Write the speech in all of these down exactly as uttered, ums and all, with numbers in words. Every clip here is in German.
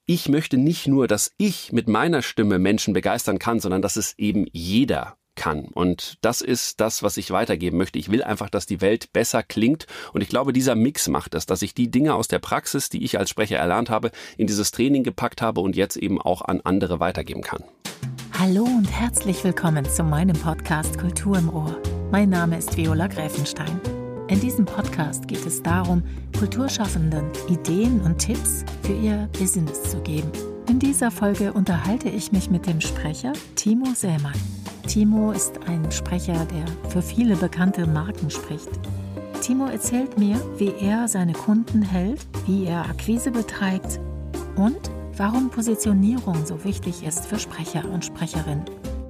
ich möchte nicht nur, dass ich mit meiner Stimme Menschen begeistern kann, sondern dass es eben jeder kann. Und das ist das, was ich weitergeben möchte. Ich will einfach, dass die Welt besser klingt. Und ich glaube, dieser Mix macht es, dass ich die Dinge aus der Praxis, die ich als Sprecher erlernt habe, in dieses Training gepackt habe und jetzt eben auch an andere weitergeben kann. Hallo und herzlich willkommen zu meinem Podcast Kultur im Ohr. Mein Name ist Viola Gräfenstein. In diesem Podcast geht es darum, Kulturschaffenden Ideen und Tipps für ihr Business zu geben. In dieser Folge unterhalte ich mich mit dem Sprecher Timo Sämann. Timo ist ein Sprecher, der für viele bekannte Marken spricht. Timo erzählt mir, wie er seine Kunden hält, wie er Akquise betreibt und warum Positionierung so wichtig ist für Sprecher und Sprecherinnen.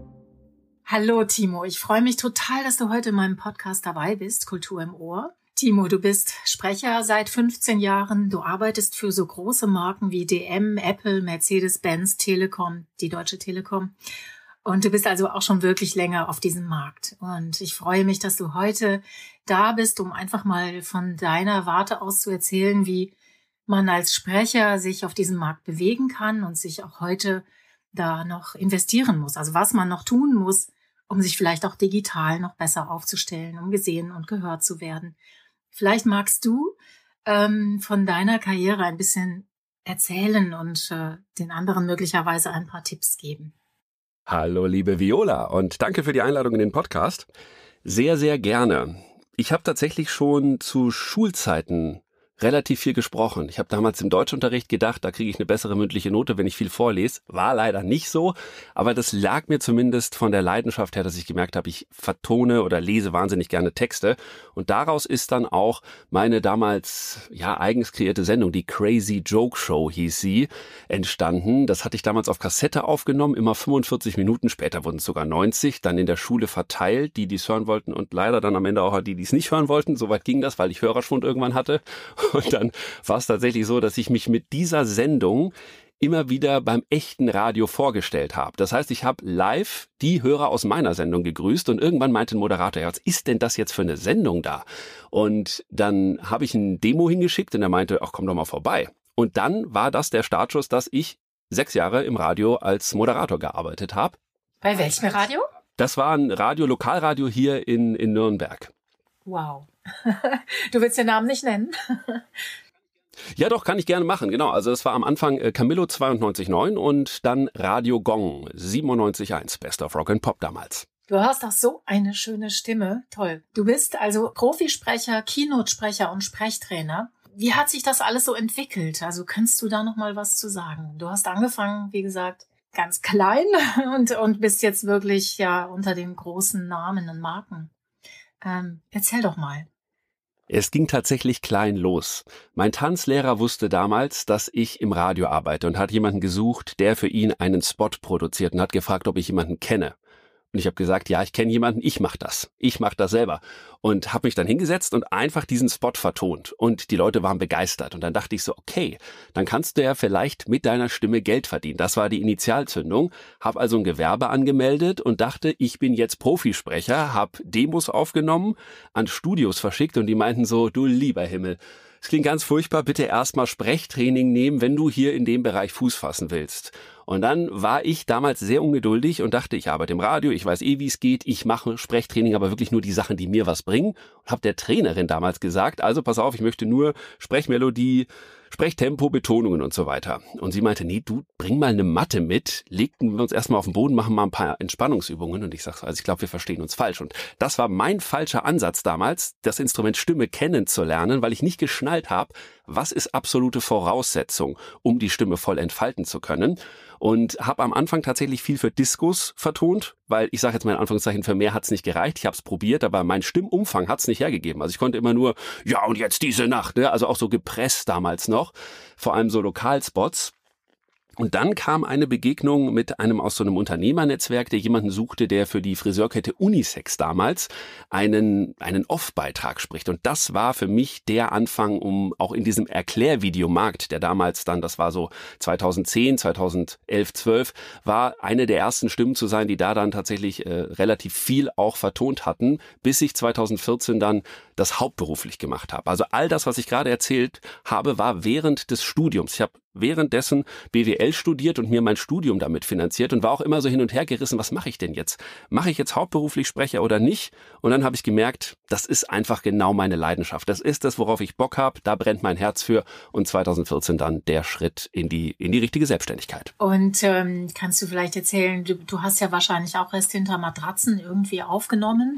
Hallo Timo, ich freue mich total, dass du heute in meinem Podcast dabei bist, Kultur im Ohr. Timo, du bist Sprecher seit fünfzehn Jahren. Du arbeitest für so große Marken wie D M, Apple, Mercedes-Benz, Telekom, die Deutsche Telekom. Und du bist also auch schon wirklich länger auf diesem Markt. Und ich freue mich, dass du heute da bist, um einfach mal von deiner Warte aus zu erzählen, wie man als Sprecher sich auf diesem Markt bewegen kann und sich auch heute da noch investieren muss. Also was man noch tun muss, um sich vielleicht auch digital noch besser aufzustellen, um gesehen und gehört zu werden. Vielleicht magst du ähm, von deiner Karriere ein bisschen erzählen und äh, den anderen möglicherweise ein paar Tipps geben. Hallo liebe Viola und danke für die Einladung in den Podcast. Sehr, sehr gerne. Ich habe tatsächlich schon zu Schulzeiten relativ viel gesprochen. Ich habe damals im Deutschunterricht gedacht, da kriege ich eine bessere mündliche Note, wenn ich viel vorlese. War leider nicht so, aber das lag mir zumindest von der Leidenschaft her, dass ich gemerkt habe, ich vertone oder lese wahnsinnig gerne Texte. Und daraus ist dann auch meine damals ja eigens kreierte Sendung, die Crazy Joke Show hieß sie, entstanden. Das hatte ich damals auf Kassette aufgenommen, immer fünfundvierzig Minuten, später wurden es sogar neunzig, dann in der Schule verteilt, die die es hören wollten und leider dann am Ende auch die, die es nicht hören wollten. Soweit ging das, weil ich Hörerschwund irgendwann hatte. Und dann war es tatsächlich so, dass ich mich mit dieser Sendung immer wieder beim echten Radio vorgestellt habe. Das heißt, ich habe live die Hörer aus meiner Sendung gegrüßt und irgendwann meinte ein Moderator, ja, was ist denn das jetzt für eine Sendung da? Und dann habe ich ein Demo hingeschickt und er meinte, ach, komm doch mal vorbei. Und dann war das der Startschuss, dass ich sechs Jahre im Radio als Moderator gearbeitet habe. Bei welchem Radio? Das war ein Radio, Lokalradio hier in, in Nürnberg. Wow. Du willst den Namen nicht nennen? Ja, doch, kann ich gerne machen, genau. Also das war am Anfang äh, Camillo zweiundneunzig Komma neun und dann Radio Gong siebenundneunzig Komma eins, Best of Rock and Pop damals. Du hast doch so eine schöne Stimme, toll. Du bist also Profisprecher, Keynote-Sprecher und Sprechtrainer. Wie hat sich das alles so entwickelt? Also kannst du da noch mal was zu sagen? Du hast angefangen, wie gesagt, ganz klein und, und bist jetzt wirklich ja unter den großen Namen und Marken. Ähm, erzähl doch mal. Es ging tatsächlich klein los. Mein Tanzlehrer wusste damals, dass ich im Radio arbeite und hat jemanden gesucht, der für ihn einen Spot produziert und hat gefragt, ob ich jemanden kenne. Und ich habe gesagt, ja, ich kenne jemanden, ich mache das. Ich mache das selber. Und habe mich dann hingesetzt und einfach diesen Spot vertont. Und die Leute waren begeistert. Und dann dachte ich so, okay, dann kannst du ja vielleicht mit deiner Stimme Geld verdienen. Das war die Initialzündung. Habe also ein Gewerbe angemeldet und dachte, ich bin jetzt Profisprecher. Habe Demos aufgenommen, an Studios verschickt und die meinten so, du lieber Himmel, es klingt ganz furchtbar, bitte erstmal Sprechtraining nehmen, wenn du hier in dem Bereich Fuß fassen willst. Und dann war ich damals sehr ungeduldig und dachte, ich arbeite im Radio, ich weiß eh, wie es geht, ich mache Sprechtraining, aber wirklich nur die Sachen, die mir was bringen. Und habe der Trainerin damals gesagt, also pass auf, ich möchte nur Sprechmelodie, Sprechtempo, Betonungen und so weiter. Und sie meinte, nee, du bring mal eine Matte mit, legten wir uns erstmal auf den Boden, machen mal ein paar Entspannungsübungen. Und ich sag so, also ich glaube, wir verstehen uns falsch. Und das war mein falscher Ansatz damals, das Instrument Stimme kennenzulernen, weil ich nicht geschnallt habe, was ist absolute Voraussetzung, um die Stimme voll entfalten zu können. Und habe am Anfang tatsächlich viel für Diskos vertont, weil ich sage jetzt mal in Anführungszeichen, für mehr hat's nicht gereicht. Ich habe es probiert, aber mein Stimmumfang hat's nicht hergegeben. Also ich konnte immer nur, ja und jetzt diese Nacht, ne? Also auch so gepresst damals noch, vor allem so Lokalspots. Und dann kam eine Begegnung mit einem aus so einem Unternehmernetzwerk, der jemanden suchte, der für die Friseurkette Unisex damals einen einen Off-Beitrag spricht. Und das war für mich der Anfang, um auch in diesem Erklärvideomarkt, der damals dann, das war so zweitausendzehn, zweitausendelf, zwölf, war eine der ersten Stimmen zu sein, die da dann tatsächlich äh, relativ viel auch vertont hatten, bis ich zweitausendvierzehn dann das hauptberuflich gemacht habe. Also all das, was ich gerade erzählt habe, war während des Studiums. Ich habe währenddessen B W L studiert und mir mein Studium damit finanziert und war auch immer so hin und her gerissen, was mache ich denn jetzt? Mache ich jetzt hauptberuflich Sprecher oder nicht? Und dann habe ich gemerkt, das ist einfach genau meine Leidenschaft. Das ist das, worauf ich Bock habe, da brennt mein Herz für und zweitausendvierzehn dann der Schritt in die in die richtige Selbstständigkeit. Und ähm, kannst du vielleicht erzählen, du, du hast ja wahrscheinlich auch erst hinter Matratzen irgendwie aufgenommen.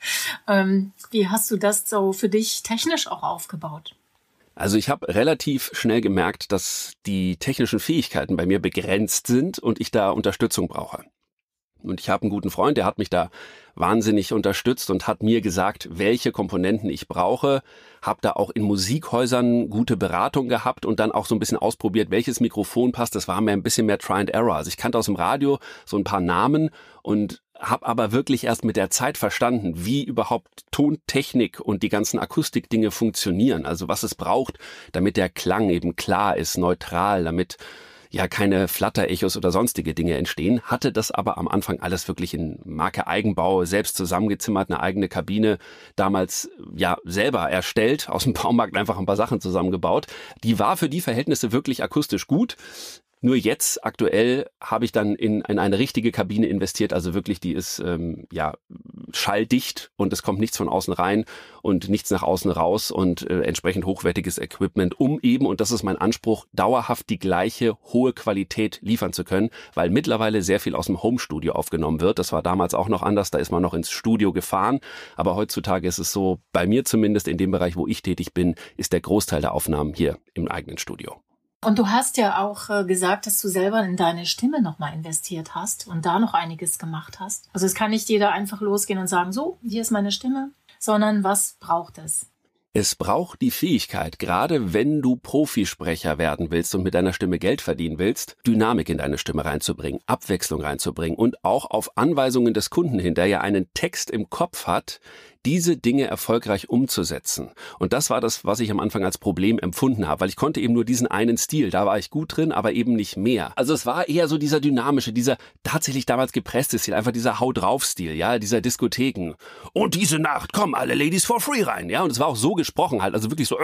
ähm, wie hast du das so für dich technisch auch aufgebaut? Also ich habe relativ schnell gemerkt, dass die technischen Fähigkeiten bei mir begrenzt sind und ich da Unterstützung brauche. Und ich habe einen guten Freund, der hat mich da wahnsinnig unterstützt und hat mir gesagt, welche Komponenten ich brauche. Habe da auch in Musikhäusern gute Beratung gehabt und dann auch so ein bisschen ausprobiert, welches Mikrofon passt. Das war mir ein bisschen mehr Try and Error. Also ich kannte aus dem Radio so ein paar Namen und habe aber wirklich erst mit der Zeit verstanden, wie überhaupt Tontechnik und die ganzen Akustikdinge funktionieren. Also was es braucht, damit der Klang eben klar ist, neutral, damit ja keine Flatter-Echos oder sonstige Dinge entstehen, hatte das aber am Anfang alles wirklich in Marke Eigenbau, selbst zusammengezimmert, eine eigene Kabine, damals ja selber erstellt, aus dem Baumarkt einfach ein paar Sachen zusammengebaut. Die war für die Verhältnisse wirklich akustisch gut. Nur jetzt, aktuell, habe ich dann in, in eine richtige Kabine investiert, also wirklich, die ist ähm, ja schalldicht und es kommt nichts von außen rein und nichts nach außen raus und äh, entsprechend hochwertiges Equipment, um eben, und das ist mein Anspruch, dauerhaft die gleiche hohe Qualität liefern zu können, weil mittlerweile sehr viel aus dem Homestudio aufgenommen wird. Das war damals auch noch anders, da ist man noch ins Studio gefahren, aber heutzutage ist es so, bei mir zumindest in dem Bereich, wo ich tätig bin, ist der Großteil der Aufnahmen hier im eigenen Studio. Und du hast ja auch äh, gesagt, dass du selber in deine Stimme nochmal investiert hast und da noch einiges gemacht hast. Also es kann nicht jeder einfach losgehen und sagen, so, hier ist meine Stimme, sondern was braucht es? Es braucht die Fähigkeit, gerade wenn du Profisprecher werden willst und mit deiner Stimme Geld verdienen willst, Dynamik in deine Stimme reinzubringen, Abwechslung reinzubringen und auch auf Anweisungen des Kunden hin, der ja einen Text im Kopf hat, diese Dinge erfolgreich umzusetzen. Und das war das, was ich am Anfang als Problem empfunden habe, weil ich konnte eben nur diesen einen Stil, da war ich gut drin, aber eben nicht mehr. Also es war eher so dieser dynamische, dieser tatsächlich damals gepresste Stil, einfach dieser Hau-drauf-Stil, ja, dieser Diskotheken. Und diese Nacht kommen alle Ladies for free rein, ja, und es war auch so gesprochen halt, also wirklich so,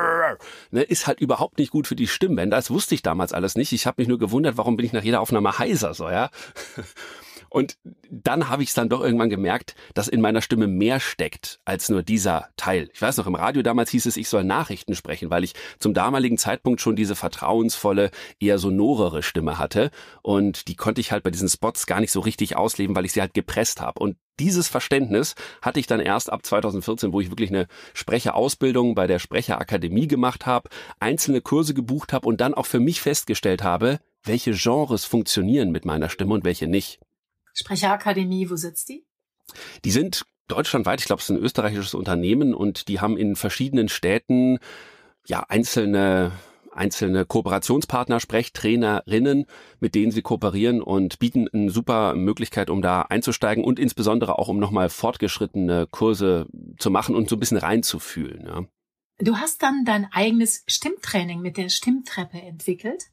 ne, ist halt überhaupt nicht gut für die Stimmbänder. Das wusste ich damals alles nicht. Ich habe mich nur gewundert, warum bin ich nach jeder Aufnahme heiser, so, ja. Und dann habe ich es dann doch irgendwann gemerkt, dass in meiner Stimme mehr steckt als nur dieser Teil. Ich weiß noch, im Radio damals hieß es, ich soll Nachrichten sprechen, weil ich zum damaligen Zeitpunkt schon diese vertrauensvolle, eher sonorere Stimme hatte. Und die konnte ich halt bei diesen Spots gar nicht so richtig ausleben, weil ich sie halt gepresst habe. Und dieses Verständnis hatte ich dann erst ab zweitausendvierzehn, wo ich wirklich eine Sprecherausbildung bei der Sprecherakademie gemacht habe, einzelne Kurse gebucht habe und dann auch für mich festgestellt habe, welche Genres funktionieren mit meiner Stimme und welche nicht. Sprecherakademie, wo sitzt die? Die sind deutschlandweit, ich glaube, es ist ein österreichisches Unternehmen und die haben in verschiedenen Städten ja einzelne einzelne Kooperationspartner, Sprechtrainerinnen, mit denen sie kooperieren und bieten eine super Möglichkeit, um da einzusteigen und insbesondere auch, um nochmal fortgeschrittene Kurse zu machen und so ein bisschen reinzufühlen. Ja. Du hast dann dein eigenes Stimmtraining mit der Stimmtreppe entwickelt.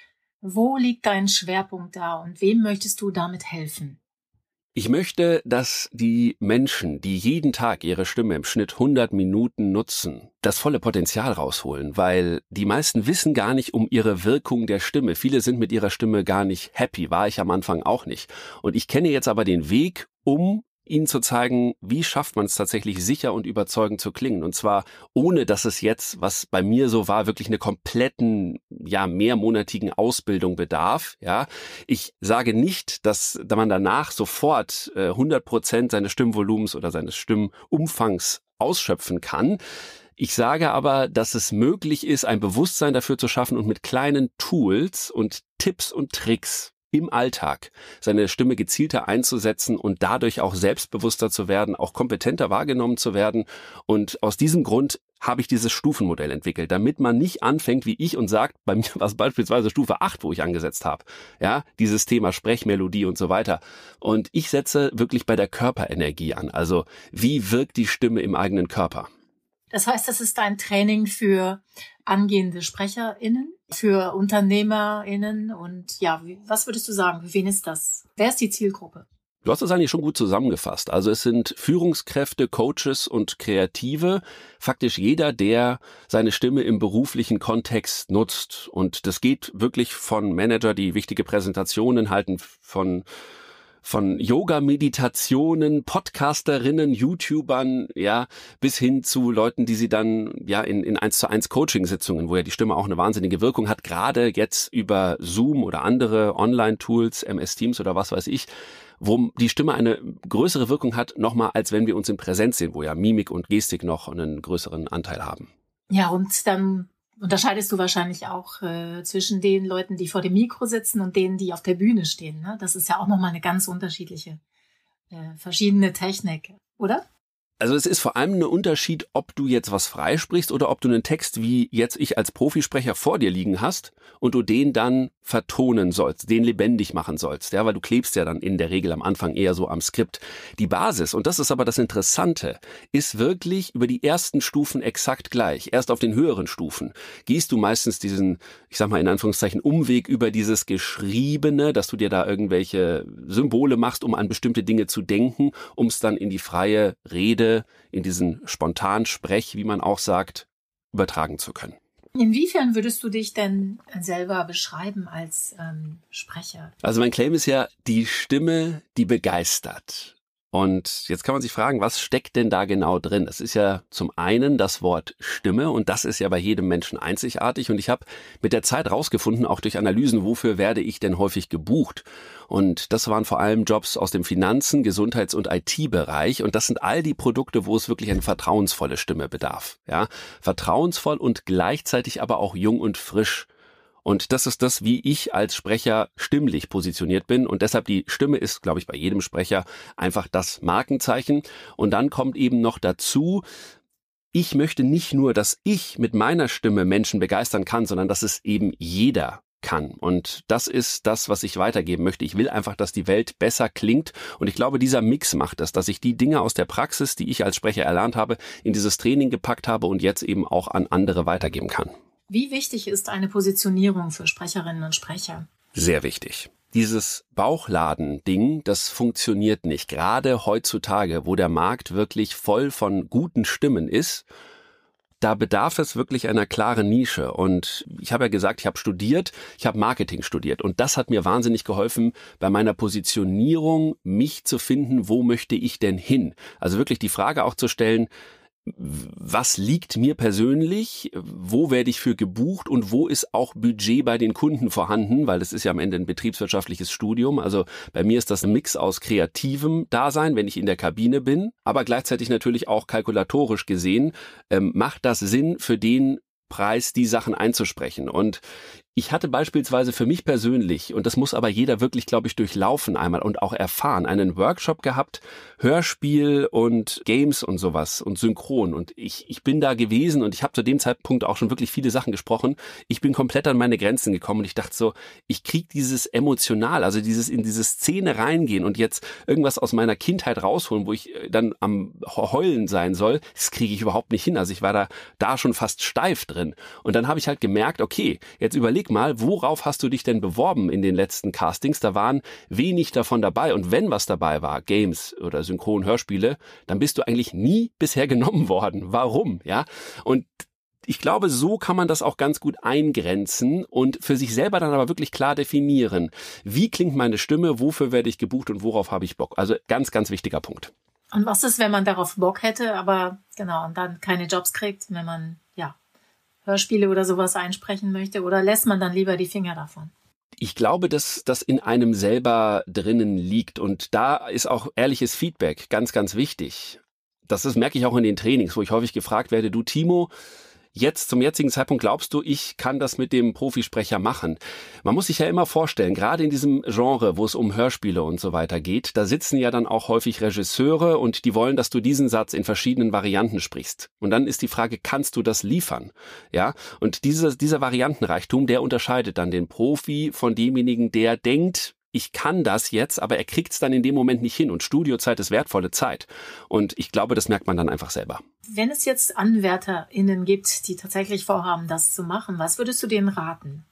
Wo liegt dein Schwerpunkt da und wem möchtest du damit helfen? Ich möchte, dass die Menschen, die jeden Tag ihre Stimme im Schnitt hundert Minuten nutzen, das volle Potenzial rausholen, weil die meisten wissen gar nicht um ihre Wirkung der Stimme. Viele sind mit ihrer Stimme gar nicht happy, war ich am Anfang auch nicht. Und ich kenne jetzt aber den Weg, um Ihnen zu zeigen, wie schafft man es tatsächlich sicher und überzeugend zu klingen. Und zwar ohne, dass es jetzt, was bei mir so war, wirklich eine kompletten, ja, mehrmonatigen Ausbildung bedarf. Ja, ich sage nicht, dass man danach sofort äh, hundert Prozent seines Stimmvolumens oder seines Stimmumfangs ausschöpfen kann. Ich sage aber, dass es möglich ist, ein Bewusstsein dafür zu schaffen und mit kleinen Tools und Tipps und Tricks im Alltag seine Stimme gezielter einzusetzen und dadurch auch selbstbewusster zu werden, auch kompetenter wahrgenommen zu werden. Und aus diesem Grund habe ich dieses Stufenmodell entwickelt, damit man nicht anfängt wie ich und sagt, bei mir war es beispielsweise Stufe acht, wo ich angesetzt habe. Ja, dieses Thema Sprechmelodie und so weiter. Und ich setze wirklich bei der Körperenergie an. Also wie wirkt die Stimme im eigenen Körper? Das heißt, das ist ein Training für angehende SprecherInnen, für UnternehmerInnen und ja, wie, was würdest du sagen, für wen ist das? Wer ist die Zielgruppe? Du hast das eigentlich schon gut zusammengefasst. Also es sind Führungskräfte, Coaches und Kreative, faktisch jeder, der seine Stimme im beruflichen Kontext nutzt. Und das geht wirklich von Manager, die wichtige Präsentationen halten, von von Yoga-Meditationen, Podcasterinnen, YouTubern, ja, bis hin zu Leuten, die sie dann ja in in eins zu eins Coaching-Sitzungen, wo ja die Stimme auch eine wahnsinnige Wirkung hat, gerade jetzt über Zoom oder andere Online-Tools, M S Teams oder was weiß ich, wo die Stimme eine größere Wirkung hat, nochmal, als wenn wir uns in Präsenz sehen, wo ja Mimik und Gestik noch einen größeren Anteil haben. Ja, und dann unterscheidest du wahrscheinlich auch äh, zwischen den Leuten, die vor dem Mikro sitzen und denen, die auf der Bühne stehen. Ne? Das ist ja auch nochmal eine ganz unterschiedliche, äh, verschiedene Technik, oder? Also es ist vor allem ein Unterschied, ob du jetzt was freisprichst oder ob du einen Text wie jetzt ich als Profisprecher vor dir liegen hast und du den dann vertonen sollst, den lebendig machen sollst, ja, weil du klebst ja dann in der Regel am Anfang eher so am Skript. Die Basis, und das ist aber das Interessante, ist wirklich über die ersten Stufen exakt gleich. Erst auf den höheren Stufen gehst du meistens diesen, ich sag mal in Anführungszeichen, Umweg über dieses Geschriebene, dass du dir da irgendwelche Symbole machst, um an bestimmte Dinge zu denken, um es dann in die freie Rede, in diesen spontanen Sprech, wie man auch sagt, übertragen zu können. Inwiefern würdest du dich denn selber beschreiben als ähm, Sprecher? Also mein Claim ist ja die Stimme, die begeistert. Und jetzt kann man sich fragen, was steckt denn da genau drin? Es ist ja zum einen das Wort Stimme und das ist ja bei jedem Menschen einzigartig. Und ich habe mit der Zeit rausgefunden, auch durch Analysen, wofür werde ich denn häufig gebucht? Und das waren vor allem Jobs aus dem Finanzen-, Gesundheits- und I T-Bereich. Und das sind all die Produkte, wo es wirklich eine vertrauensvolle Stimme bedarf. Ja, vertrauensvoll und gleichzeitig aber auch jung und frisch. Und das ist das, wie ich als Sprecher stimmlich positioniert bin. Und deshalb die Stimme ist, glaube ich, bei jedem Sprecher einfach das Markenzeichen. Und dann kommt eben noch dazu, ich möchte nicht nur, dass ich mit meiner Stimme Menschen begeistern kann, sondern dass es eben jeder kann. Und das ist das, was ich weitergeben möchte. Ich will einfach, dass die Welt besser klingt. Und ich glaube, dieser Mix macht es, dass ich die Dinge aus der Praxis, die ich als Sprecher erlernt habe, in dieses Training gepackt habe und jetzt eben auch an andere weitergeben kann. Wie wichtig ist eine Positionierung für Sprecherinnen und Sprecher? Sehr wichtig. Dieses Bauchladen-Ding, das funktioniert nicht. Gerade heutzutage, wo der Markt wirklich voll von guten Stimmen ist, da bedarf es wirklich einer klaren Nische. Und ich habe ja gesagt, ich habe studiert, ich habe Marketing studiert. Und das hat mir wahnsinnig geholfen, bei meiner Positionierung mich zu finden, wo möchte ich denn hin? Also wirklich die Frage auch zu stellen, was liegt mir persönlich, wo werde ich für gebucht und wo ist auch Budget bei den Kunden vorhanden, weil das ist ja am Ende ein betriebswirtschaftliches Studium, also bei mir ist das ein Mix aus kreativem Dasein, wenn ich in der Kabine bin, aber gleichzeitig natürlich auch kalkulatorisch gesehen, ähm, macht das Sinn für den Preis, die Sachen einzusprechen. Und ich hatte beispielsweise für mich persönlich, und das muss aber jeder wirklich, glaube ich, durchlaufen einmal und auch erfahren, einen Workshop gehabt, Hörspiel und Games und sowas und Synchron. Und ich ich bin da gewesen und ich habe zu dem Zeitpunkt auch schon wirklich viele Sachen gesprochen. Ich bin komplett an meine Grenzen gekommen und ich dachte so, ich krieg dieses emotional, also dieses in diese Szene reingehen und jetzt irgendwas aus meiner Kindheit rausholen, wo ich dann am Heulen sein soll, das kriege ich überhaupt nicht hin. Also ich war da da schon fast steif drin. Und dann habe ich halt gemerkt, okay, jetzt überleg mal, worauf hast du dich denn beworben in den letzten Castings? Da waren wenig davon dabei. Und wenn was dabei war, Games oder Synchron-Hörspiele, dann bist du eigentlich nie bisher genommen worden. Warum? Ja? Und ich glaube, so kann man das auch ganz gut eingrenzen und für sich selber dann aber wirklich klar definieren. Wie klingt meine Stimme? Wofür werde ich gebucht und worauf habe ich Bock? Also ganz, ganz wichtiger Punkt. Und was ist, wenn man darauf Bock hätte, aber genau, und dann keine Jobs kriegt, wenn man, ja, Hörspiele oder sowas einsprechen möchte, oder lässt man dann lieber die Finger davon? Ich glaube, dass das in einem selber drinnen liegt und da ist auch ehrliches Feedback ganz, ganz wichtig. Das ist, merke ich auch in den Trainings, wo ich häufig gefragt werde, du Timo, jetzt zum jetzigen Zeitpunkt glaubst du, ich kann das mit dem Profisprecher machen? Man muss sich ja immer vorstellen, gerade in diesem Genre, wo es um Hörspiele und so weiter geht, da sitzen ja dann auch häufig Regisseure und die wollen, dass du diesen Satz in verschiedenen Varianten sprichst. Und dann ist die Frage, kannst du das liefern? Ja, und dieser, dieser Variantenreichtum, der unterscheidet dann den Profi von demjenigen, der denkt, ich kann das jetzt, aber er kriegt es dann in dem Moment nicht hin. Und Studiozeit ist wertvolle Zeit. Und ich glaube, das merkt man dann einfach selber. Wenn es jetzt AnwärterInnen gibt, die tatsächlich vorhaben, das zu machen, was würdest du denen raten?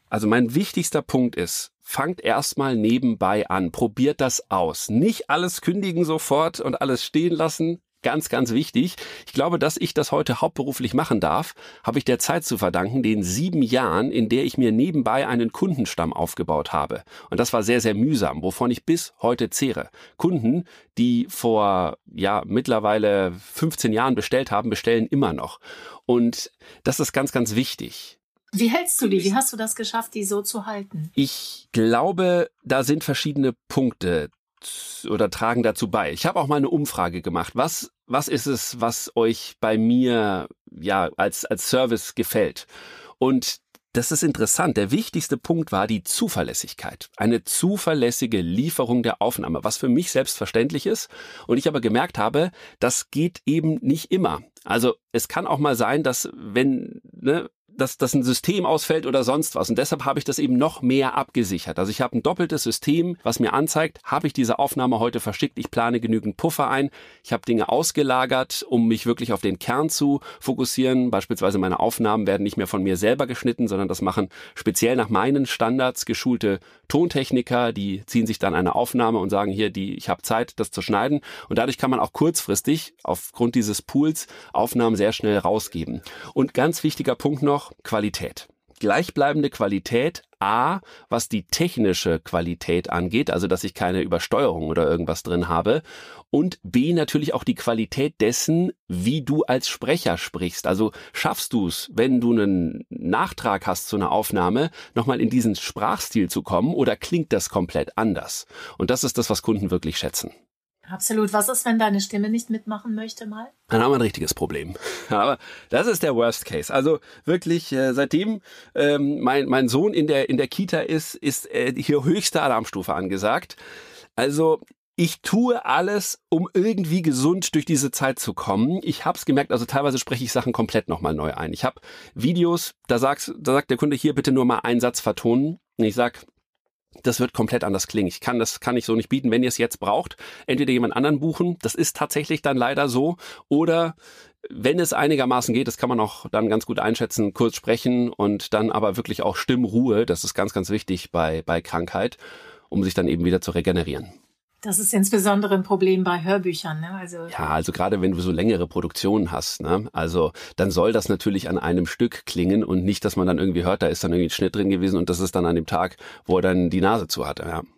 Also mein wichtigster Punkt ist, fangt erstmal nebenbei an, probiert das aus. Nicht alles kündigen sofort und alles stehen lassen. Ganz, ganz wichtig. Ich glaube, dass ich das heute hauptberuflich machen darf, habe ich der Zeit zu verdanken, den sieben Jahren, in der ich mir nebenbei einen Kundenstamm aufgebaut habe. Und das war sehr, sehr mühsam, wovon ich bis heute zehre. Kunden, die vor, ja, mittlerweile fünfzehn Jahren bestellt haben, bestellen immer noch. Und das ist ganz, ganz wichtig. Wie hältst du die? Wie hast du das geschafft, die so zu halten? Ich glaube, da sind verschiedene Punkte oder tragen dazu bei. Ich habe auch mal eine Umfrage gemacht. Was, was ist es, was euch bei mir ja als, als Service gefällt? Und das ist interessant. Der wichtigste Punkt war die Zuverlässigkeit. Eine zuverlässige Lieferung der Aufnahme, was für mich selbstverständlich ist. Und ich aber gemerkt habe, das geht eben nicht immer. Also es kann auch mal sein, dass wenn, ne, dass, dass ein System ausfällt oder sonst was. Und deshalb habe ich das eben noch mehr abgesichert. Also ich habe ein doppeltes System, was mir anzeigt, habe ich diese Aufnahme heute verschickt, ich plane genügend Puffer ein, ich habe Dinge ausgelagert, um mich wirklich auf den Kern zu fokussieren. Beispielsweise meine Aufnahmen werden nicht mehr von mir selber geschnitten, sondern das machen speziell nach meinen Standards geschulte Tontechniker, die ziehen sich dann eine Aufnahme und sagen hier, die, ich habe Zeit, das zu schneiden. Und dadurch kann man auch kurzfristig aufgrund dieses Pools Aufnahmen sehr schnell rausgeben. Und ganz wichtiger Punkt noch, Qualität. Gleichbleibende Qualität, A, was die technische Qualität angeht, also dass ich keine Übersteuerung oder irgendwas drin habe, und B, natürlich auch die Qualität dessen, wie du als Sprecher sprichst. Also schaffst du es, wenn du einen Nachtrag hast zu einer Aufnahme, nochmal in diesen Sprachstil zu kommen, oder klingt das komplett anders? Und das ist das, was Kunden wirklich schätzen. Absolut. Was ist, wenn deine Stimme nicht mitmachen möchte mal? Dann haben wir ein richtiges Problem. Aber das ist der Worst Case. Also wirklich, äh, seitdem ähm, mein mein Sohn in der in der Kita ist, ist äh, hier höchste Alarmstufe angesagt. Also ich tue alles, um irgendwie gesund durch diese Zeit zu kommen. Ich habe es gemerkt, also teilweise spreche ich Sachen komplett nochmal neu ein. Ich habe Videos, da sagst, da sagt der Kunde, hier bitte nur mal einen Satz vertonen. Und ich sag, das wird komplett anders klingen. Ich kann das kann ich so nicht bieten. Wenn ihr es jetzt braucht, entweder jemand anderen buchen, das ist tatsächlich dann leider so, oder wenn es einigermaßen geht, das kann man auch dann ganz gut einschätzen, kurz sprechen und dann aber wirklich auch Stimmruhe, das ist ganz, ganz wichtig bei bei Krankheit, um sich dann eben wieder zu regenerieren. Das ist insbesondere ein Problem bei Hörbüchern, ne? Also ja, also gerade wenn du so längere Produktionen hast, ne? Also dann soll das natürlich an einem Stück klingen und nicht, dass man dann irgendwie hört, da ist dann irgendwie ein Schnitt drin gewesen und das ist dann an dem Tag, wo er dann die Nase zu hatte, ja.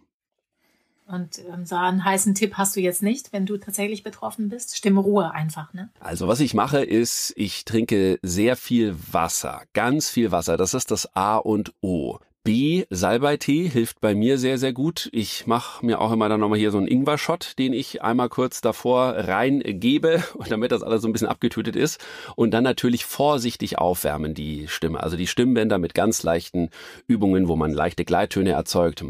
Und ähm, so einen heißen Tipp hast du jetzt nicht, wenn du tatsächlich betroffen bist? Stimmruhe einfach, ne? Also was ich mache ist, ich trinke sehr viel Wasser, ganz viel Wasser, das ist das A und O. B, Salbeitee hilft bei mir sehr, sehr gut. Ich mache mir auch immer dann nochmal hier so einen Ingwer-Shot, den ich einmal kurz davor reingebe, damit das alles so ein bisschen abgetötet ist. Und dann natürlich vorsichtig aufwärmen, die Stimme. Also die Stimmbänder mit ganz leichten Übungen, wo man leichte Gleittöne erzeugt.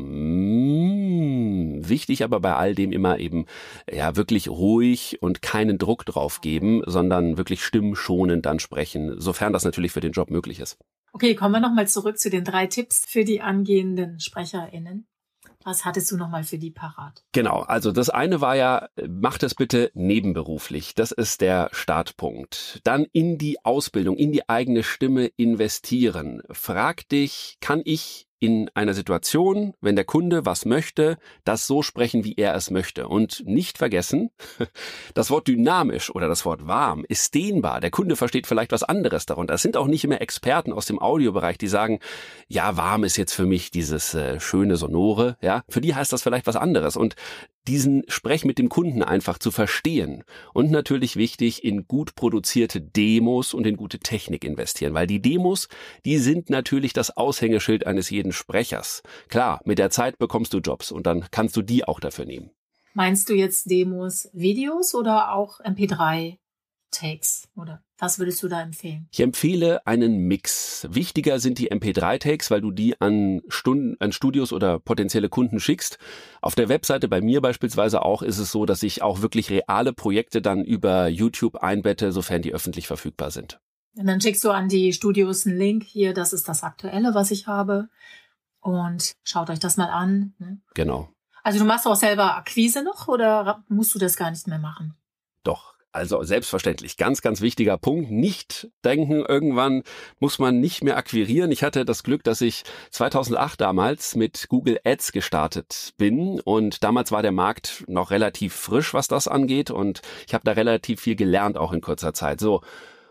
Mmh. Wichtig aber bei all dem immer eben ja wirklich ruhig und keinen Druck drauf geben, sondern wirklich stimmschonend dann sprechen, sofern das natürlich für den Job möglich ist. Okay, kommen wir nochmal zurück zu den drei Tipps für die angehenden SprecherInnen. Was hattest du nochmal für die parat? Genau, also das eine war ja, macht es bitte nebenberuflich. Das ist der Startpunkt. Dann in die Ausbildung, in die eigene Stimme investieren. Frag dich, kann ich in einer Situation, wenn der Kunde was möchte, das so sprechen, wie er es möchte. Und nicht vergessen, das Wort dynamisch oder das Wort warm ist dehnbar. Der Kunde versteht vielleicht was anderes darunter. Es sind auch nicht immer Experten aus dem Audiobereich, die sagen, ja, warm ist jetzt für mich dieses äh, schöne Sonore. Ja, für die heißt das vielleicht was anderes. Und diesen Sprech mit dem Kunden einfach zu verstehen. Und natürlich wichtig, in gut produzierte Demos und in gute Technik investieren, weil die Demos, die sind natürlich das Aushängeschild eines jeden Sprechers. Klar, mit der Zeit bekommst du Jobs und dann kannst du die auch dafür nehmen. Meinst du jetzt Demos, Videos oder auch M P drei Takes? Oder was würdest du da empfehlen? Ich empfehle einen Mix. Wichtiger sind die M P drei Takes, weil du die an Stunden, an Studios oder potenzielle Kunden schickst. Auf der Webseite bei mir beispielsweise auch ist es so, dass ich auch wirklich reale Projekte dann über YouTube einbette, sofern die öffentlich verfügbar sind. Und dann schickst du an die Studios einen Link hier, das ist das Aktuelle, was ich habe. Und schaut euch das mal an. Ne? Genau. Also du machst auch selber Akquise noch oder musst du das gar nicht mehr machen? Doch. Also selbstverständlich, ganz, ganz wichtiger Punkt. Nicht denken, irgendwann muss man nicht mehr akquirieren. Ich hatte das Glück, dass ich zweitausendacht damals mit Google Ads gestartet bin und damals war der Markt noch relativ frisch, was das angeht und ich habe da relativ viel gelernt, auch in kurzer Zeit. So.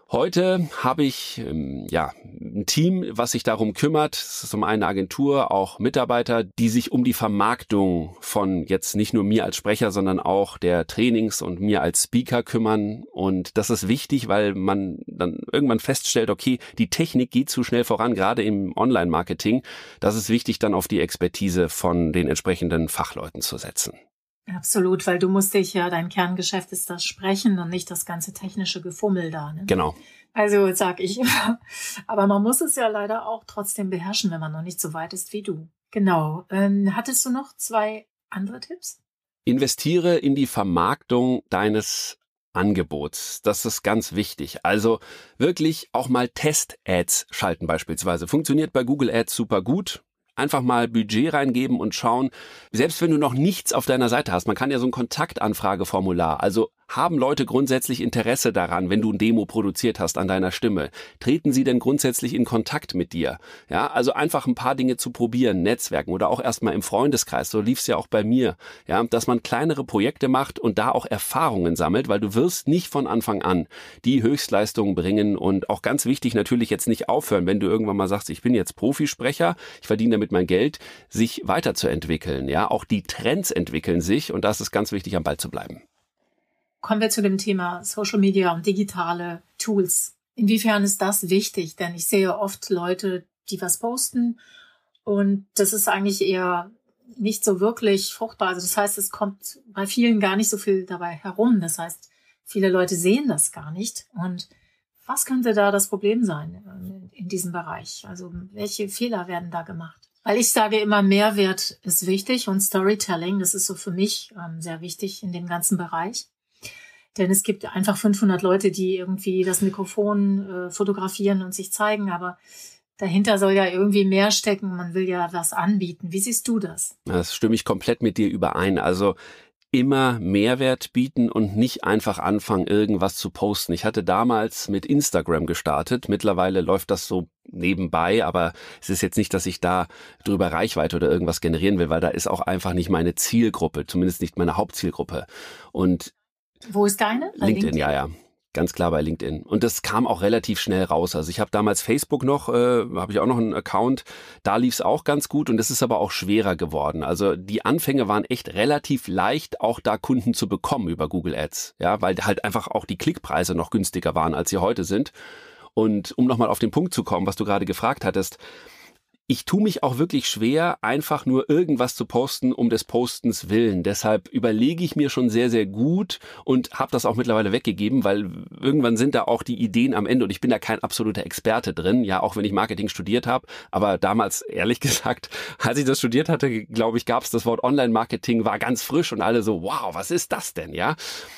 Heute habe ich ähm, ja ein Team, was sich darum kümmert. Es ist zum einen eine Agentur, auch Mitarbeiter, die sich um die Vermarktung von jetzt nicht nur mir als Sprecher, sondern auch der Trainings und mir als Speaker kümmern. Und das ist wichtig, weil man dann irgendwann feststellt, okay, die Technik geht zu schnell voran, gerade im Online-Marketing. Das ist wichtig, dann auf die Expertise von den entsprechenden Fachleuten zu setzen. Absolut, weil du musst dich ja, dein Kerngeschäft ist das Sprechen und nicht das ganze technische Gefummel da. Ne? Genau. Also sag ich immer. Aber man muss es ja leider auch trotzdem beherrschen, wenn man noch nicht so weit ist wie du. Genau. Ähm, hattest du noch zwei andere Tipps? Investiere in die Vermarktung deines Angebots. Das ist ganz wichtig. Also wirklich auch mal Test-Ads schalten beispielsweise. Funktioniert bei Google Ads super gut. Einfach mal Budget reingeben und schauen, selbst wenn du noch nichts auf deiner Seite hast, man kann ja so ein Kontaktanfrageformular, also haben Leute grundsätzlich Interesse daran, wenn du ein Demo produziert hast an deiner Stimme? Treten sie denn grundsätzlich in Kontakt mit dir? Ja, also einfach ein paar Dinge zu probieren, Netzwerken oder auch erstmal im Freundeskreis, so lief's ja auch bei mir, ja, dass man kleinere Projekte macht und da auch Erfahrungen sammelt, weil du wirst nicht von Anfang an die Höchstleistungen bringen und auch ganz wichtig natürlich jetzt nicht aufhören, wenn du irgendwann mal sagst, ich bin jetzt Profisprecher, ich verdiene damit mein Geld, sich weiterzuentwickeln, ja, auch die Trends entwickeln sich und das ist ganz wichtig, am Ball zu bleiben. Kommen wir zu dem Thema Social Media und digitale Tools. Inwiefern ist das wichtig? Denn ich sehe oft Leute, die was posten und das ist eigentlich eher nicht so wirklich fruchtbar. Also das heißt, es kommt bei vielen gar nicht so viel dabei herum. Das heißt, viele Leute sehen das gar nicht. Und was könnte da das Problem sein in diesem Bereich? Also welche Fehler werden da gemacht? Weil ich sage immer, Mehrwert ist wichtig und Storytelling, das ist so für mich ähm, sehr wichtig in dem ganzen Bereich. Denn es gibt einfach fünfhundert Leute, die irgendwie das Mikrofon äh, fotografieren und sich zeigen, aber dahinter soll ja irgendwie mehr stecken. Man will ja was anbieten. Wie siehst du das? Das stimme ich komplett mit dir überein. Also immer Mehrwert bieten und nicht einfach anfangen, irgendwas zu posten. Ich hatte damals mit Instagram gestartet. Mittlerweile läuft das so nebenbei, aber es ist jetzt nicht, dass ich da drüber Reichweite oder irgendwas generieren will, weil da ist auch einfach nicht meine Zielgruppe, zumindest nicht meine Hauptzielgruppe. Und wo ist deine? LinkedIn, LinkedIn, ja, ja. Ganz klar bei LinkedIn. Und das kam auch relativ schnell raus. Also ich habe damals Facebook noch, äh, habe ich auch noch einen Account. Da lief es auch ganz gut und es ist aber auch schwerer geworden. Also die Anfänge waren echt relativ leicht, auch da Kunden zu bekommen über Google Ads. Ja, weil halt einfach auch die Klickpreise noch günstiger waren, als sie heute sind. Und um nochmal auf den Punkt zu kommen, was du gerade gefragt hattest, ich tue mich auch wirklich schwer, einfach nur irgendwas zu posten um des Postens willen. Deshalb überlege ich mir schon sehr, sehr gut und habe das auch mittlerweile weggegeben, weil irgendwann sind da auch die Ideen am Ende und ich bin da kein absoluter Experte drin, ja, auch wenn ich Marketing studiert habe. Aber damals, ehrlich gesagt, als ich das studiert hatte, glaube ich, gab es das Wort Online-Marketing, war ganz frisch und alle so, wow, was ist das denn, ja?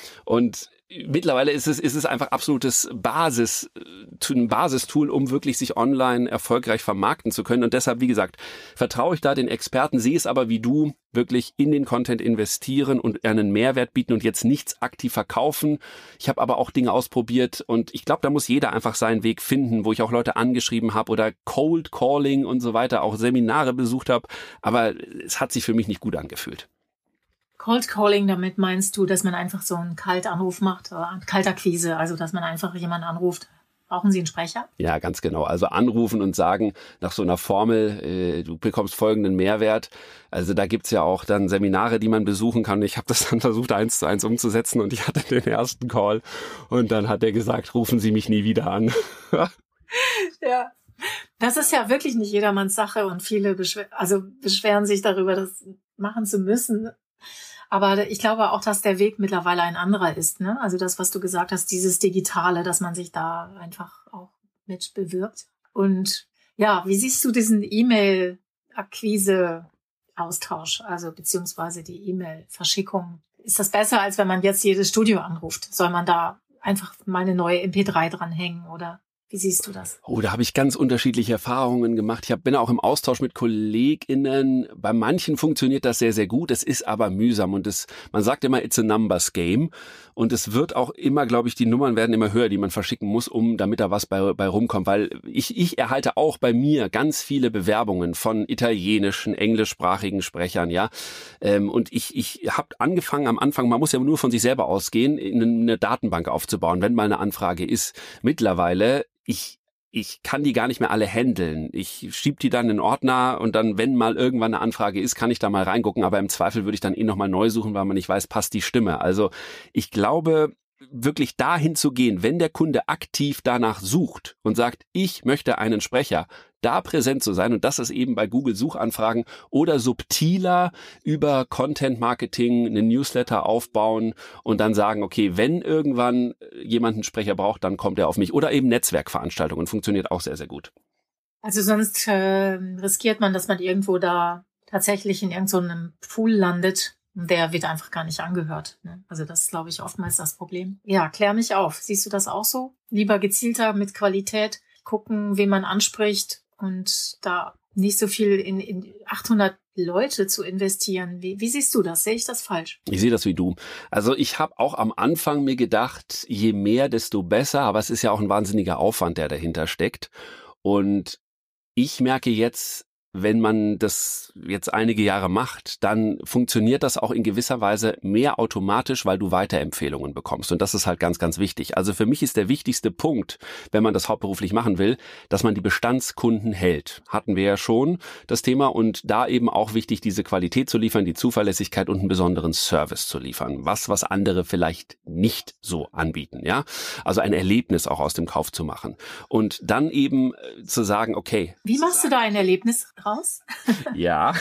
Und mittlerweile ist es, ist es einfach absolutes Basis, ein Basistool, um wirklich sich online erfolgreich vermarkten zu können. Und deshalb, wie gesagt, vertraue ich da den Experten, sehe es aber wie du, wirklich in den Content investieren und einen Mehrwert bieten und jetzt nichts aktiv verkaufen. Ich habe aber auch Dinge ausprobiert und ich glaube, da muss jeder einfach seinen Weg finden, wo ich auch Leute angeschrieben habe oder Cold Calling und so weiter, auch Seminare besucht habe. Aber es hat sich für mich nicht gut angefühlt. Cold Calling, damit meinst du, dass man einfach so einen Kaltanruf macht, oder Kaltakquise, also dass man einfach jemanden anruft. Brauchen Sie einen Sprecher? Ja, ganz genau. Also anrufen und sagen nach so einer Formel, äh, du bekommst folgenden Mehrwert. Also da gibt's ja auch dann Seminare, die man besuchen kann. Ich habe das dann versucht, eins zu eins umzusetzen und ich hatte den ersten Call und dann hat er gesagt, rufen Sie mich nie wieder an. Ja, das ist ja wirklich nicht jedermanns Sache und viele beschwer- also beschweren sich darüber, das machen zu müssen. Aber ich glaube auch, dass der Weg mittlerweile ein anderer ist, ne? Also das, was du gesagt hast, dieses Digitale, dass man sich da einfach auch mit bewirbt. Und ja, wie siehst du diesen E-Mail-Akquise-Austausch, also beziehungsweise die E-Mail-Verschickung? Ist das besser, als wenn man jetzt jedes Studio anruft? Soll man da einfach mal eine neue M P drei dranhängen oder Wie siehst du das? Oh, da habe ich ganz unterschiedliche Erfahrungen gemacht. Ich hab, bin auch im Austausch mit KollegInnen. Bei manchen funktioniert das sehr, sehr gut. Es ist aber mühsam und es, man sagt immer, it's a numbers game. Und es wird auch immer, glaube ich, die Nummern werden immer höher, die man verschicken muss, um, damit da was bei, bei rumkommt. Weil ich, ich erhalte auch bei mir ganz viele Bewerbungen von italienischen, englischsprachigen Sprechern, ja. Ähm, und ich, ich habe angefangen am Anfang, man muss ja nur von sich selber ausgehen, eine Datenbank aufzubauen, wenn mal eine Anfrage ist. Mittlerweile Ich, ich kann die gar nicht mehr alle handeln. Ich schieb die dann in den Ordner und dann, wenn mal irgendwann eine Anfrage ist, kann ich da mal reingucken. Aber im Zweifel würde ich dann eh nochmal neu suchen, weil man nicht weiß, passt die Stimme. Also ich glaube, wirklich dahin zu gehen, wenn der Kunde aktiv danach sucht und sagt, ich möchte einen Sprecher, da präsent zu sein, und das ist eben bei Google Suchanfragen oder subtiler über Content Marketing einen Newsletter aufbauen und dann sagen, okay, wenn irgendwann jemand einen Sprecher braucht, dann kommt er auf mich, oder eben Netzwerkveranstaltungen, funktioniert auch sehr, sehr gut. Also sonst äh, riskiert man, dass man irgendwo da tatsächlich in irgendeinem Pool landet. Der wird einfach gar nicht angehört. Ne? Also das ist, glaube ich, oftmals das Problem. Ja, klär mich auf. Siehst du das auch so? Lieber gezielter mit Qualität gucken, wen man anspricht und da nicht so viel in, in achthundert Leute zu investieren. Wie, wie siehst du das? Sehe ich das falsch? Ich sehe das wie du. Also ich habe auch am Anfang mir gedacht, je mehr, desto besser. Aber es ist ja auch ein wahnsinniger Aufwand, der dahinter steckt. Und ich merke jetzt, wenn man das jetzt einige Jahre macht, dann funktioniert das auch in gewisser Weise mehr automatisch, weil du Weiterempfehlungen bekommst. Und das ist halt ganz, ganz wichtig. Also für mich ist der wichtigste Punkt, wenn man das hauptberuflich machen will, dass man die Bestandskunden hält. Hatten wir ja schon das Thema, und da eben auch wichtig, diese Qualität zu liefern, die Zuverlässigkeit und einen besonderen Service zu liefern. Was, was andere vielleicht nicht so anbieten, ja? Also ein Erlebnis auch aus dem Kauf zu machen. Und dann eben zu sagen, okay. Wie machst du da ein Erlebnis raus? Ja,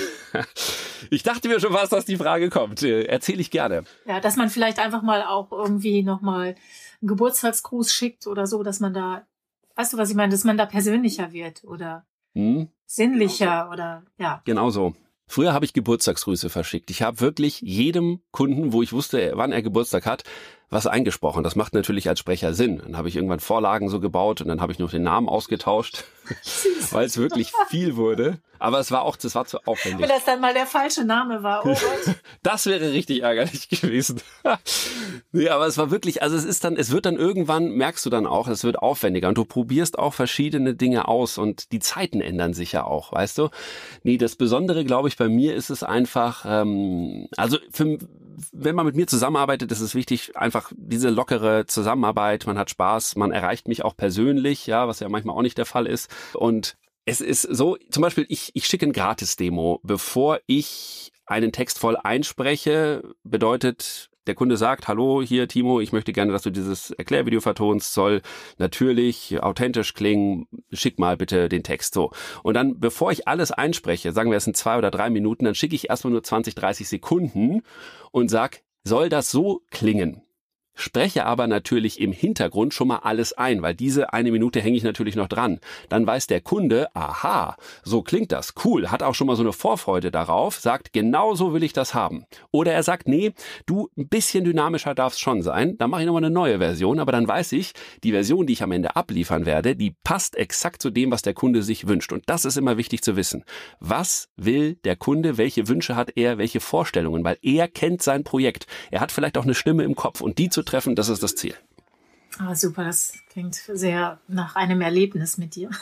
ich dachte mir schon fast, dass die Frage kommt. Erzähle ich gerne. Ja, dass man vielleicht einfach mal auch irgendwie nochmal einen Geburtstagsgruß schickt oder so, dass man da, weißt du, was ich meine, dass man da persönlicher wird oder hm. sinnlicher oder ja. Genau so. Früher habe ich Geburtstagsgrüße verschickt. Ich habe wirklich jedem Kunden, wo ich wusste, wann er Geburtstag hat, was eingesprochen. Das macht natürlich als Sprecher Sinn. Dann habe ich irgendwann Vorlagen so gebaut und dann habe ich noch den Namen ausgetauscht, weil es wirklich viel wurde. Aber es war auch, das war zu aufwendig. Wenn das dann mal der falsche Name war, oh Gott. Das wäre richtig ärgerlich gewesen. Nee, aber es war wirklich, also es ist dann, es wird dann irgendwann, merkst du dann auch, es wird aufwendiger und du probierst auch verschiedene Dinge aus und die Zeiten ändern sich ja auch, weißt du? Nee, das Besondere, glaube ich, bei mir ist es einfach, ähm, also für, wenn man mit mir zusammenarbeitet, ist es wichtig, einfach diese lockere Zusammenarbeit, man hat Spaß, man erreicht mich auch persönlich, ja, was ja manchmal auch nicht der Fall ist. Und es ist so, zum Beispiel, ich, ich schicke ein Gratis-Demo, bevor ich einen Text voll einspreche, bedeutet, der Kunde sagt, hallo, hier Timo, ich möchte gerne, dass du dieses Erklärvideo vertonst, soll natürlich authentisch klingen, schick mal bitte den Text so. Und dann, bevor ich alles einspreche, sagen wir es sind zwei oder drei Minuten, dann schicke ich erstmal nur zwanzig, dreißig Sekunden und sag, soll das so klingen? Spreche aber natürlich im Hintergrund schon mal alles ein, weil diese eine Minute hänge ich natürlich noch dran. Dann weiß der Kunde, aha, so klingt das, cool, hat auch schon mal so eine Vorfreude darauf, sagt, genau so will ich das haben. Oder er sagt, nee, du, ein bisschen dynamischer darf es schon sein, dann mache ich nochmal eine neue Version, aber dann weiß ich, die Version, die ich am Ende abliefern werde, die passt exakt zu dem, was der Kunde sich wünscht. Und das ist immer wichtig zu wissen. Was will der Kunde, welche Wünsche hat er, welche Vorstellungen, weil er kennt sein Projekt. Er hat vielleicht auch eine Stimme im Kopf und die zu treffen, das ist das Ziel. Ah, super, das klingt sehr nach einem Erlebnis mit dir.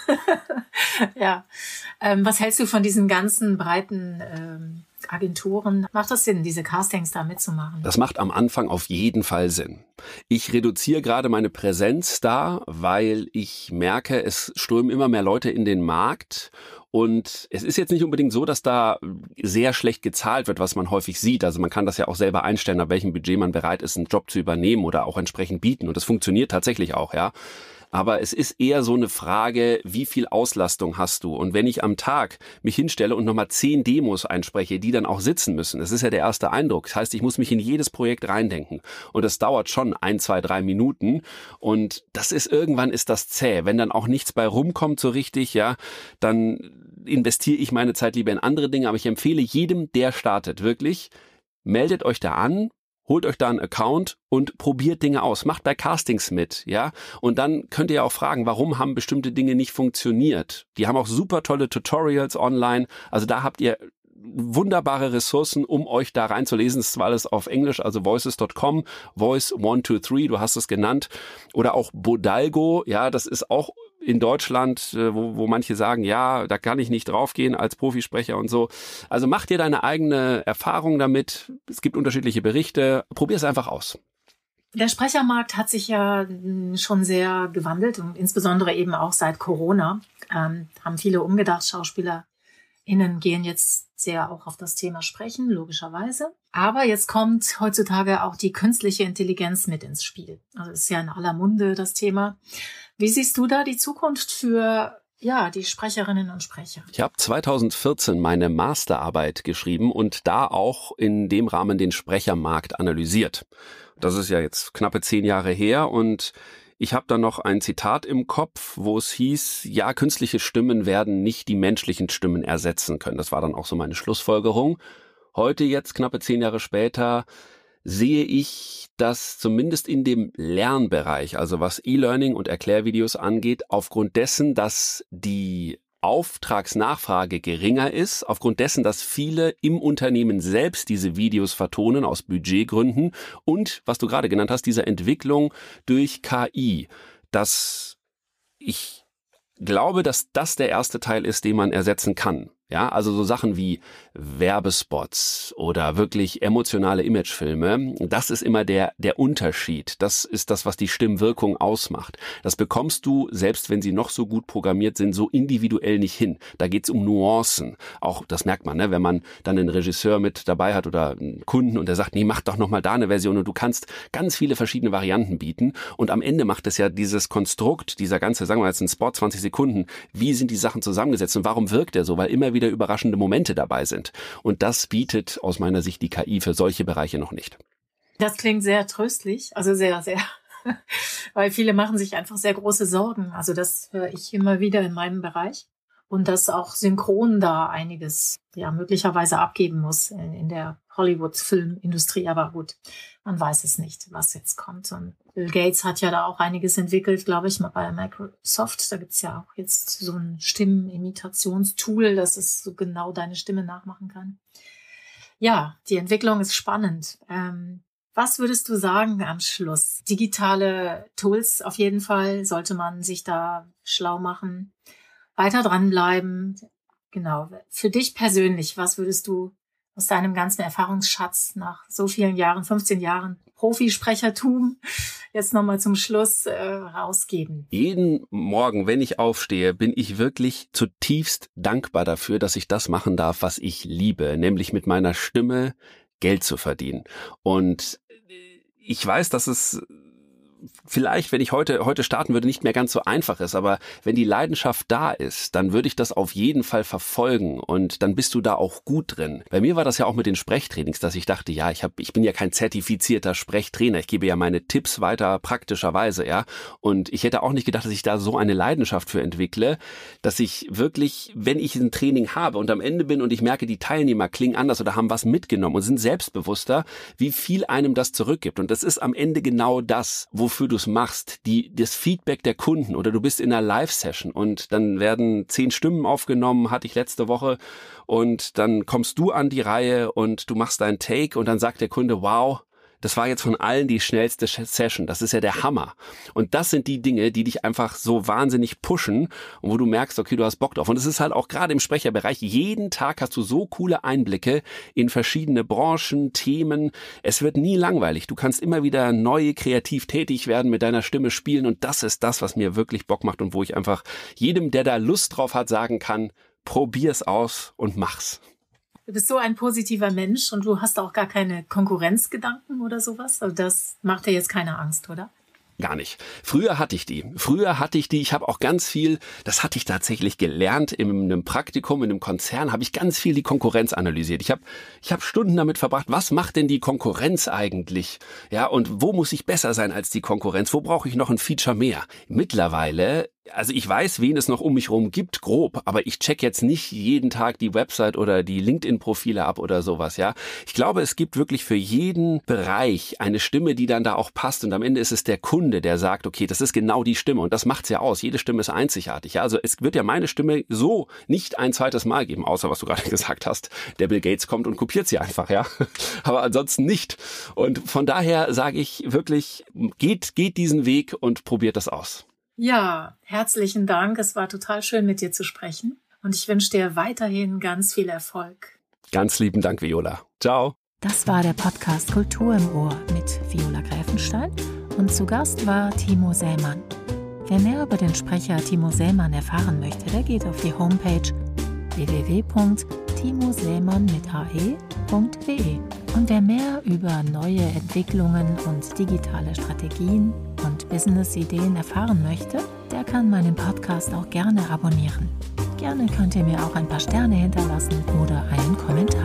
Ja. Ähm, was hältst du von diesen ganzen breiten ähm, Agenturen? Macht das Sinn, diese Castings da mitzumachen? Das macht am Anfang auf jeden Fall Sinn. Ich reduziere gerade meine Präsenz da, weil ich merke, es strömen immer mehr Leute in den Markt. Und es ist jetzt nicht unbedingt so, dass da sehr schlecht gezahlt wird, was man häufig sieht. Also man kann das ja auch selber einstellen, ab welchem Budget man bereit ist, einen Job zu übernehmen oder auch entsprechend bieten. Und das funktioniert tatsächlich auch, ja. Aber es ist eher so eine Frage, wie viel Auslastung hast du? Und wenn ich am Tag mich hinstelle und nochmal zehn Demos einspreche, die dann auch sitzen müssen, das ist ja der erste Eindruck. Das heißt, ich muss mich in jedes Projekt reindenken. Und das dauert schon ein, zwei, drei Minuten. Und das ist, irgendwann ist das zäh. Wenn dann auch nichts bei rumkommt so richtig, ja, dann investiere ich meine Zeit lieber in andere Dinge. Aber ich empfehle jedem, der startet, wirklich, meldet euch da an, Holt euch da einen Account und probiert Dinge aus. Macht bei Castings mit, ja. Und dann könnt ihr auch fragen, warum haben bestimmte Dinge nicht funktioniert. Die haben auch super tolle Tutorials online. Also da habt ihr wunderbare Ressourcen, um euch da reinzulesen. Das ist zwar alles auf Englisch, also voices Punkt com, Voice eins, zwei, drei, du hast es genannt. Oder auch Bodalgo, ja, das ist auch in Deutschland, wo, wo manche sagen, ja, da kann ich nicht draufgehen als Profisprecher und so. Also mach dir deine eigene Erfahrung damit. Es gibt unterschiedliche Berichte. Probier es einfach aus. Der Sprechermarkt hat sich ja schon sehr gewandelt und insbesondere eben auch seit Corona ähm, haben viele umgedacht. SchauspielerInnen gehen jetzt sehr auch auf das Thema Sprechen, logischerweise. Aber jetzt kommt heutzutage auch die künstliche Intelligenz mit ins Spiel. Also ist ja in aller Munde das Thema. Wie siehst du da die Zukunft für ja die Sprecherinnen und Sprecher? Ich habe zweitausendvierzehn meine Masterarbeit geschrieben und da auch in dem Rahmen den Sprechermarkt analysiert. Das ist ja jetzt knappe zehn Jahre her und ich habe da noch ein Zitat im Kopf, wo es hieß, ja, künstliche Stimmen werden nicht die menschlichen Stimmen ersetzen können. Das war dann auch so meine Schlussfolgerung. Heute, jetzt knappe zehn Jahre später, sehe ich, dass zumindest in dem Lernbereich, also was E-Learning und Erklärvideos angeht, aufgrund dessen, dass die Auftragsnachfrage geringer ist, aufgrund dessen, dass viele im Unternehmen selbst diese Videos vertonen aus Budgetgründen und, was du gerade genannt hast, dieser Entwicklung durch K I, dass ich glaube, dass das der erste Teil ist, den man ersetzen kann. Ja, also so Sachen wie Werbespots oder wirklich emotionale Imagefilme, das ist immer der der Unterschied. Das ist das, was die Stimmwirkung ausmacht. Das bekommst du, selbst wenn sie noch so gut programmiert sind, so individuell nicht hin. Da geht's um Nuancen. Auch das merkt man, ne, wenn man dann einen Regisseur mit dabei hat oder einen Kunden und der sagt, nee, mach doch noch mal da eine Version und du kannst ganz viele verschiedene Varianten bieten. Und am Ende macht es ja dieses Konstrukt, dieser ganze, sagen wir jetzt ein Spot, zwanzig Sekunden, wie sind die Sachen zusammengesetzt und warum wirkt der so? Weil immer wieder wieder überraschende Momente dabei sind. Und das bietet aus meiner Sicht die K I für solche Bereiche noch nicht. Das klingt sehr tröstlich, also sehr, sehr, weil viele machen sich einfach sehr große Sorgen. Also das höre ich immer wieder in meinem Bereich. Und dass auch synchron da einiges ja möglicherweise abgeben muss in, in der Hollywood-Filmindustrie. Aber gut, man weiß es nicht, was jetzt kommt. Und Bill Gates hat ja da auch einiges entwickelt, glaube ich, mal bei Microsoft. Da gibt's ja auch jetzt so ein Stimmenimitationstool, das es so genau deine Stimme nachmachen kann. Ja, die Entwicklung ist spannend. Ähm, was würdest du sagen am Schluss? Digitale Tools auf jeden Fall, sollte man sich da schlau machen. Weiter dranbleiben. Genau. Für dich persönlich, was würdest du aus deinem ganzen Erfahrungsschatz nach so vielen Jahren, fünfzehn Jahren Profisprechertum jetzt nochmal zum Schluss äh, rausgeben? Jeden Morgen, wenn ich aufstehe, bin ich wirklich zutiefst dankbar dafür, dass ich das machen darf, was ich liebe, nämlich mit meiner Stimme Geld zu verdienen. Und ich weiß, dass es vielleicht, wenn ich heute heute starten würde, nicht mehr ganz so einfach ist, aber wenn die Leidenschaft da ist, dann würde ich das auf jeden Fall verfolgen und dann bist du da auch gut drin. Bei mir war das ja auch mit den Sprechtrainings, dass ich dachte, ja, ich habe ich bin ja kein zertifizierter Sprechtrainer, ich gebe ja meine Tipps weiter praktischerweise, ja, und ich hätte auch nicht gedacht, dass ich da so eine Leidenschaft für entwickle, dass ich wirklich, wenn ich ein Training habe und am Ende bin und ich merke, die Teilnehmer klingen anders oder haben was mitgenommen und sind selbstbewusster, wie viel einem das zurückgibt, und das ist am Ende genau das, wo wofür du es machst, die, das Feedback der Kunden, oder du bist in einer Live-Session und dann werden zehn Stimmen aufgenommen, hatte ich letzte Woche, und dann kommst du an die Reihe und du machst deinen Take und dann sagt der Kunde, wow, das war jetzt von allen die schnellste Session. Das ist ja der Hammer. Und das sind die Dinge, die dich einfach so wahnsinnig pushen und wo du merkst, okay, du hast Bock drauf. Und es ist halt auch gerade im Sprecherbereich, jeden Tag hast du so coole Einblicke in verschiedene Branchen, Themen. Es wird nie langweilig. Du kannst immer wieder neu kreativ tätig werden, mit deiner Stimme spielen, und das ist das, was mir wirklich Bock macht und wo ich einfach jedem, der da Lust drauf hat, sagen kann, probier's aus und mach's. Du bist so ein positiver Mensch und du hast auch gar keine Konkurrenzgedanken oder sowas. Also das macht dir jetzt keine Angst, oder? Gar nicht. Früher hatte ich die. Früher hatte ich die. Ich habe auch ganz viel, das hatte ich tatsächlich gelernt in einem Praktikum, in einem Konzern, habe ich ganz viel die Konkurrenz analysiert. Ich habe ich habe Stunden damit verbracht, was macht denn die Konkurrenz eigentlich? Ja, und wo muss ich besser sein als die Konkurrenz? Wo brauche ich noch ein Feature mehr? Mittlerweile Also ich weiß, wen es noch um mich rum gibt, grob, aber ich check jetzt nicht jeden Tag die Website oder die LinkedIn-Profile ab oder sowas, ja. Ich glaube, es gibt wirklich für jeden Bereich eine Stimme, die dann da auch passt und am Ende ist es der Kunde, der sagt, okay, das ist genau die Stimme und das macht's ja aus. Jede Stimme ist einzigartig, ja. Also es wird ja meine Stimme so nicht ein zweites Mal geben, außer was du gerade gesagt hast. Der Bill Gates kommt und kopiert sie einfach, ja. Aber ansonsten nicht. Und von daher sage ich wirklich, geht, geht diesen Weg und probiert das aus. Ja, herzlichen Dank. Es war total schön, mit dir zu sprechen. Und ich wünsche dir weiterhin ganz viel Erfolg. Ganz lieben Dank, Viola. Ciao. Das war der Podcast Kultur im Ohr mit Viola Gräfenstein. Und zu Gast war Timo Sämann. Wer mehr über den Sprecher Timo Sämann erfahren möchte, der geht auf die Homepage w w w punkt timo sämann mit a e punkt d e. Und wer mehr über neue Entwicklungen und digitale Strategien und Business-Ideen erfahren möchte, der kann meinen Podcast auch gerne abonnieren. Gerne könnt ihr mir auch ein paar Sterne hinterlassen oder einen Kommentar.